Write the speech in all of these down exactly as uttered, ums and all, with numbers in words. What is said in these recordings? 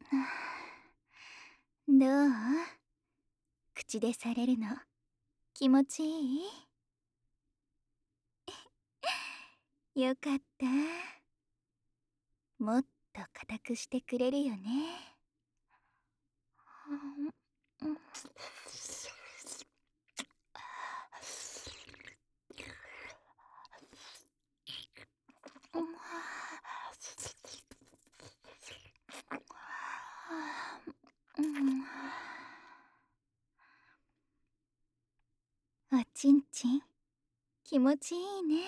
どう？口でされるの気持ちいい？よかった。もっと固くしてくれるよね。おちんちん気持ちいいね。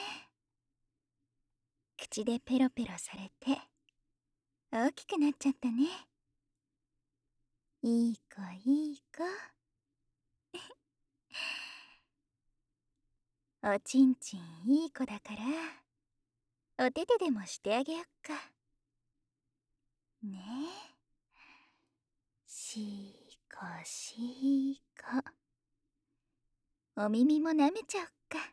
口でペロペロされて大きくなっちゃったね。いい子いい子。おちんちんいい子だからお手手でもしてあげよっかね。えしーこしーこ。お耳も舐めちゃおっか。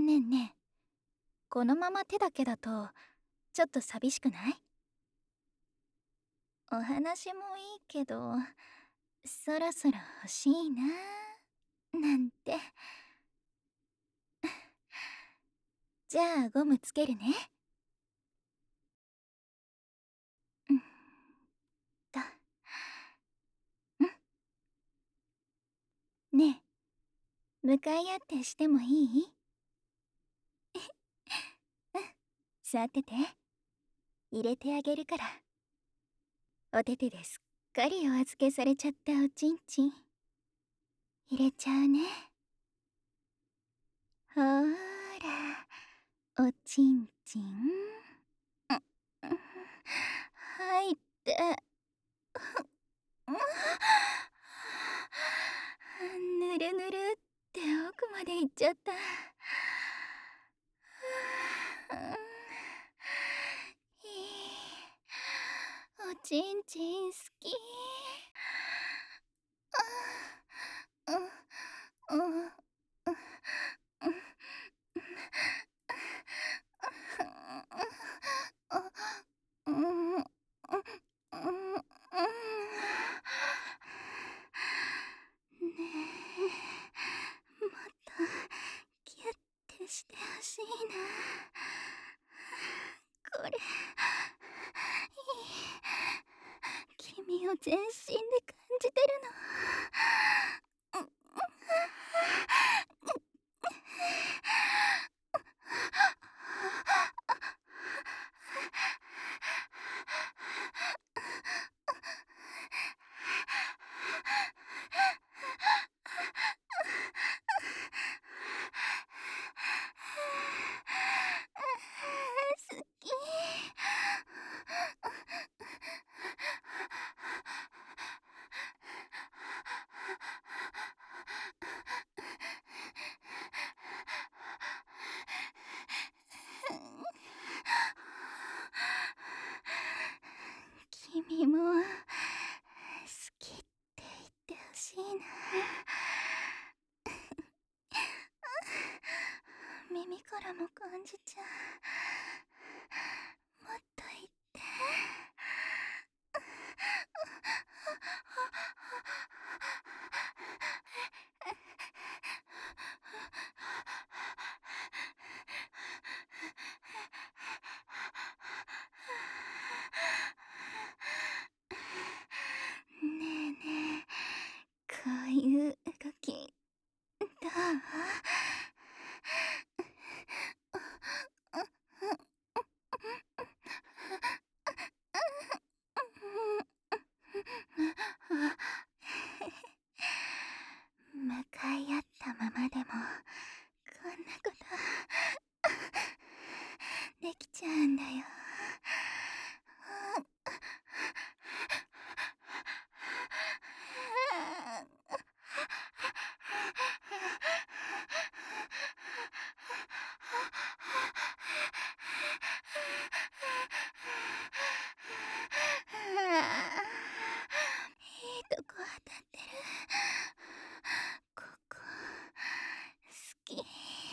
ねえねえ、このまま手だけだとちょっと寂しくない？お話もいいけど、そろそろ欲しいななんて。じゃあゴムつけるね。うんと。うん。ねえ、向かい合ってしてもいい？うん、座ってて。入れてあげるから。お手手ですっかりお預けされちゃったおちんちん。入れちゃうね。ほーら、おちんちん。うん、入って。ぬるぬるって奥まで行っちゃった。いい、おちんちん好き。うんうんうんうんうんうん。ねえ、もっとギュッてしてほしいな。これいい、君を全身で感じてるの。好き。君も好きって言ってほしいな。耳からも感じちゃう。もっと言って。ねえねえ、こういう動きどう？向かい合ったままでもこんなことできちゃうんだよ。いいとこ当たってる。ここ好き。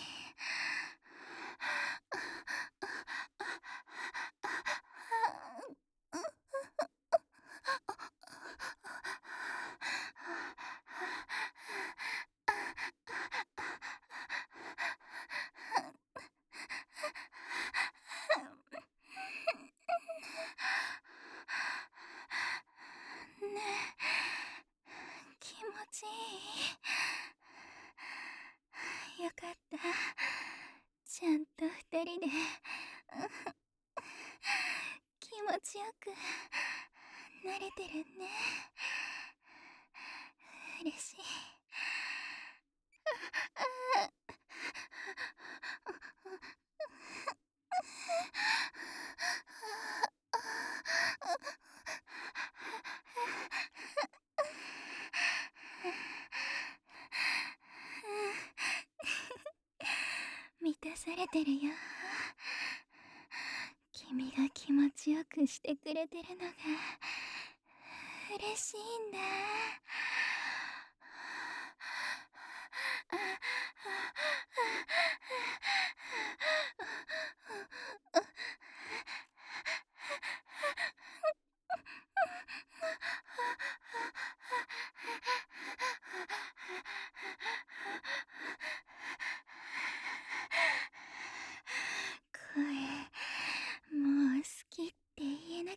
ねえ、気持ちいい？よかった。ちゃんと二人で気持ちよく慣れてるね。嬉しい。満たされてるよ。君が気持ちよくしてくれてるのが嬉しいんだ。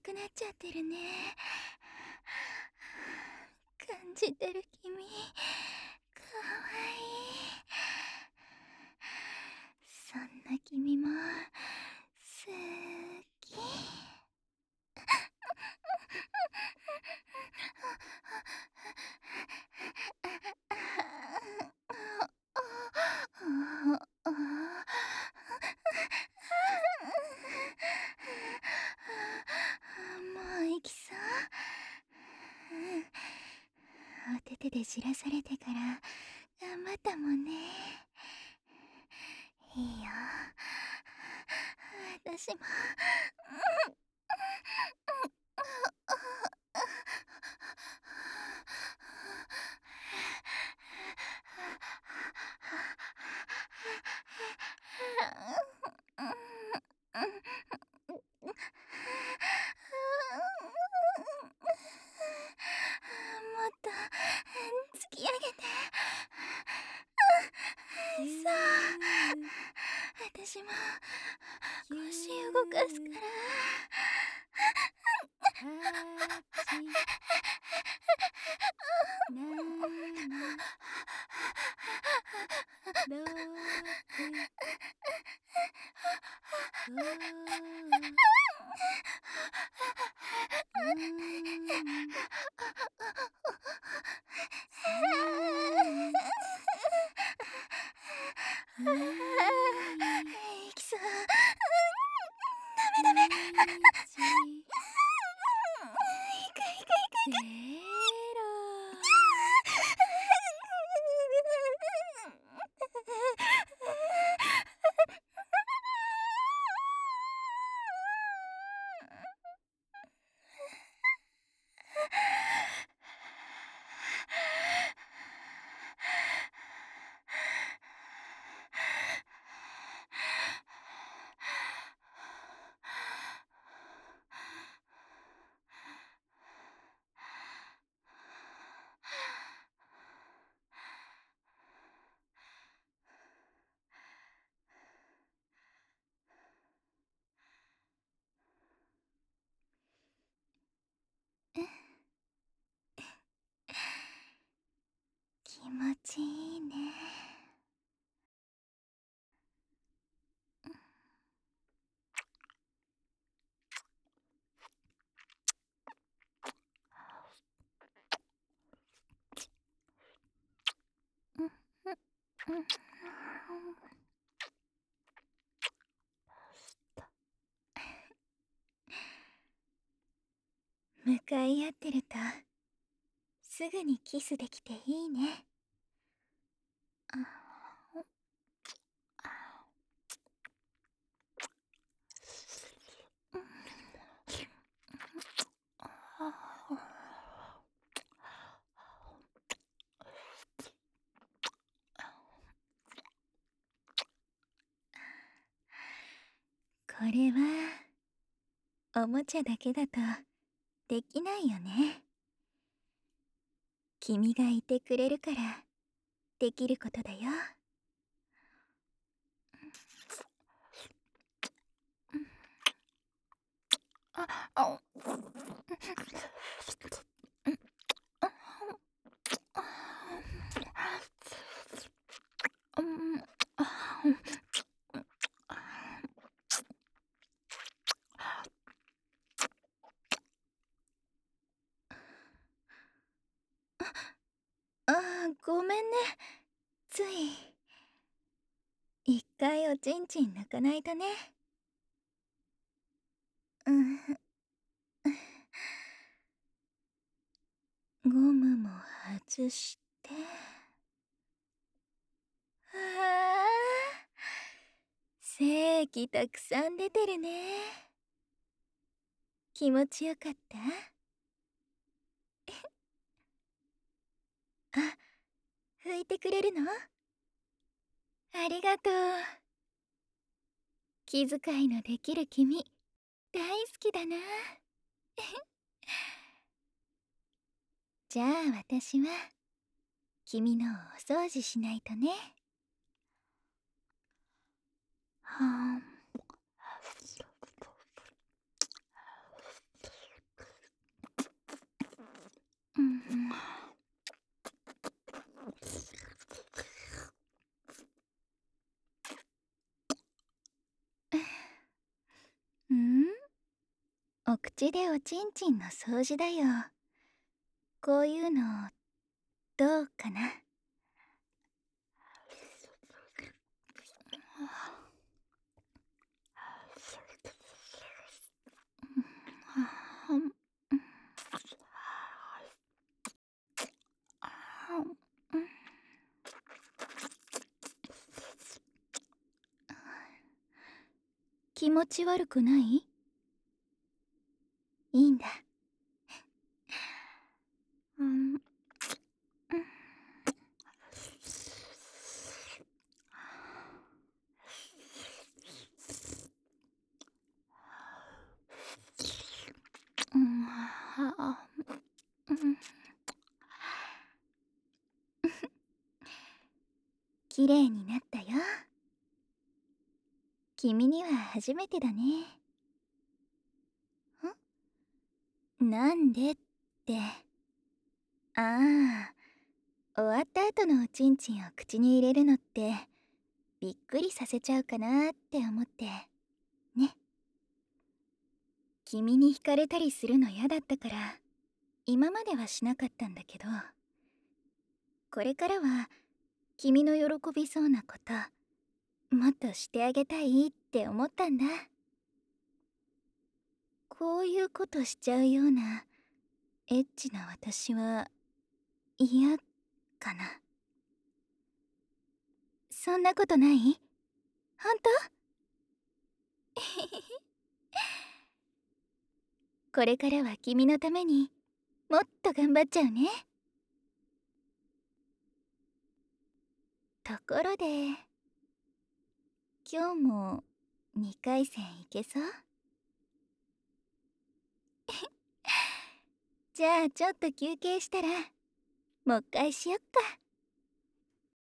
くなっちゃってるね。感じてる君、かわいい。そんな君も好き。もう行きそう。お手手で知らされてから頑張ったもんね。いいよ、私も。もっと突き上げて。そう、私も腰動かすから。いきそう。ダメダメ。いくいくいくいく。気持ちいいね。向かい合ってるとすぐにキスできていいね。これはおもちゃだけだとできないよね。君がいてくれるからできることだよ。あ、あ、あ、ごめんね。つい一回おちんちん抜かないとね。うん。ゴムも外して。ああ、精液たくさん出てるね。気持ちよかった？あ、拭いてくれるの？ありがとう。気遣いのできる君、大好きだな。じゃあ私は君のお掃除しないとね。はあ。 お口でおちんちんの掃除だよ。こういうのどうかな。気持ち悪くない？いいんだ。うん、うん、はうん、綺麗になったよ。君には初めてだね。ん？なんでって。ああ、終わった後のおちんちんを口に入れるのってびっくりさせちゃうかなって思ってね。君に惹かれたりするの嫌だったから今まではしなかったんだけど、これからは君の喜びそうなこともっとしてあげたいって思ったんだ。こういうことしちゃうようなエッチな私は嫌かな。そんなことない？ほんと？これからは君のためにもっと頑張っちゃうね。ところで今日もにかい戦いけそう？じゃあちょっと休憩したらもう一回しよっか。